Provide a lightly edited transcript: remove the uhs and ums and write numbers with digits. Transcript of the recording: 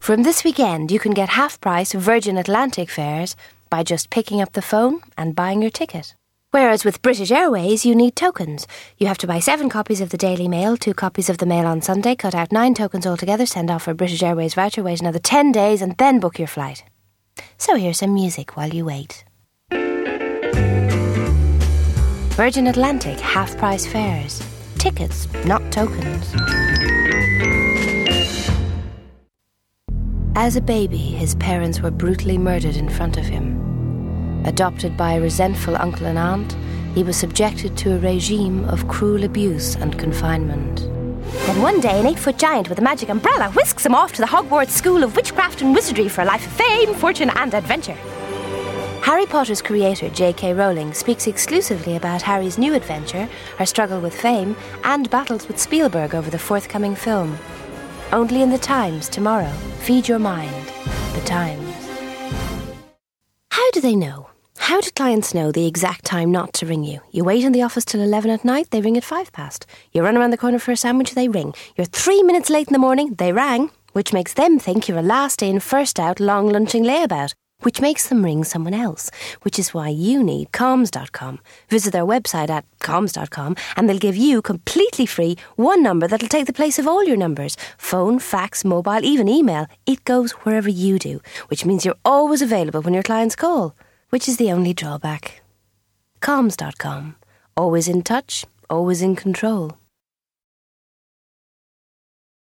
From this weekend, you can get half-price Virgin Atlantic fares by just picking up the phone and buying your ticket. Whereas with British Airways, you need tokens. You have to buy 7 copies of the Daily Mail, 2 copies of the Mail on Sunday, cut out 9 tokens altogether, send off a British Airways voucher, wait another 10 days, and then book your flight. So here's some music while you wait. Virgin Atlantic half-price fares. Tickets, not tokens. As a baby, his parents were brutally murdered in front of him. Adopted by a resentful uncle and aunt, he was subjected to a regime of cruel abuse and confinement. Then one day, an 8-foot giant with a magic umbrella whisks him off to the Hogwarts School of Witchcraft and Wizardry for a life of fame, fortune, and adventure. Harry Potter's creator, J.K. Rowling, speaks exclusively about Harry's new adventure, her struggle with fame, and battles with Spielberg over the forthcoming film. Only in The Times tomorrow. Feed your mind. The Times. How do they know? How do clients know the exact time not to ring you? You wait in the office till 11 at night, they ring at 5 past. You run around the corner for a sandwich, they ring. You're 3 minutes late in the morning, they rang, which makes them think you're a last in, first out, long lunching layabout, which makes them ring someone else, which is why you need Comms.com. Visit their website at Comms.com and they'll give you, completely free, one number that'll take the place of all your numbers. Phone, fax, mobile, even email. It goes wherever you do, which means you're always available when your clients call, which is the only drawback. Comms.com. Always in touch, always in control.